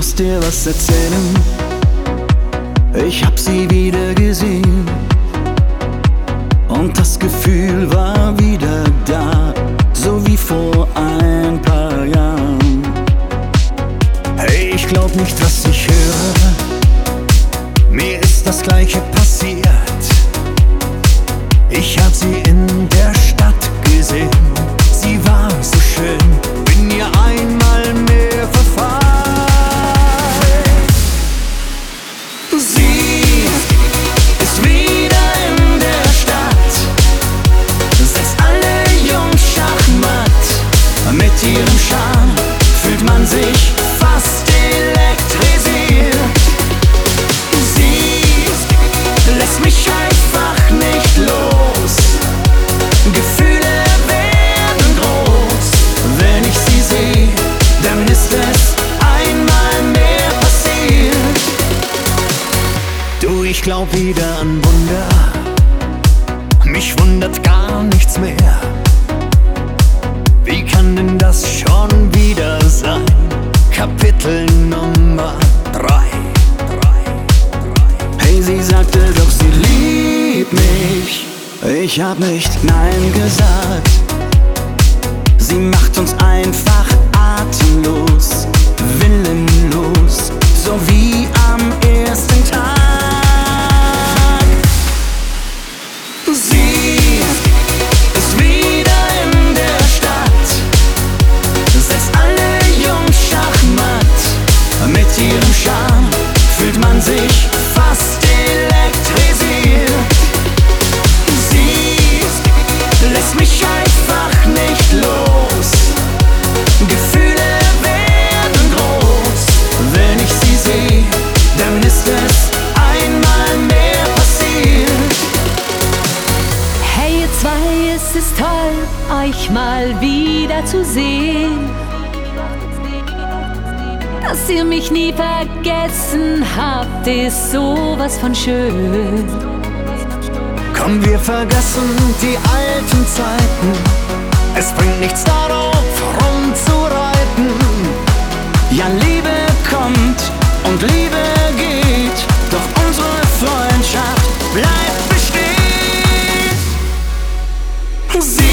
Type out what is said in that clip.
muss dir was erzählen. Ich hab sie wieder gesehen und das Gefühl war wieder da, so wie vor ein paar Jahren. Hey, ich glaub nicht, was ich höre, mir ist das Gleiche passiert. Ich hab sie in der Stadt gesehen, sie war so schön, bin ihr einmal mehr verfallen. Sie ist wieder in der Stadt, setzt alle Jungs schachmatt. Mit ihrem Charme fühlt man sich fast elektrisiert. Sie lässt mich einfach nicht los, Gefühle werden groß. Wenn ich sie sehe, dann ist es einmal mehr passiert. Du, ich glaub wieder an Wunder, mich wundert gar nichts mehr. Wie kann denn das schon wieder sein? Kapitel Nummer 3. Hey, sie sagte doch, sie liebt mich. Ich hab nicht nein gesagt. Sie macht uns einfach atemlos, willenlos, so wie am ersten Tag. Sie ist wieder in der Stadt, setzt alle Jungs schachmatt. Mit ihrem Charme fühlt man sich fast elektrisiert. Sie lässt mich einfach nicht los, Gefühle werden groß. Wenn ich sie sehe, dann ist es einmal mehr passiert. Hey ihr zwei, es ist toll, euch mal wieder zu sehen. Dass ihr mich nie vergessen habt, ist sowas von schön. Komm, wir vergessen die alten Zeiten. Es bringt nichts darauf, rumzureiten. Ja, Liebe kommt und Liebe geht, doch unsere Freundschaft bleibt bestehen.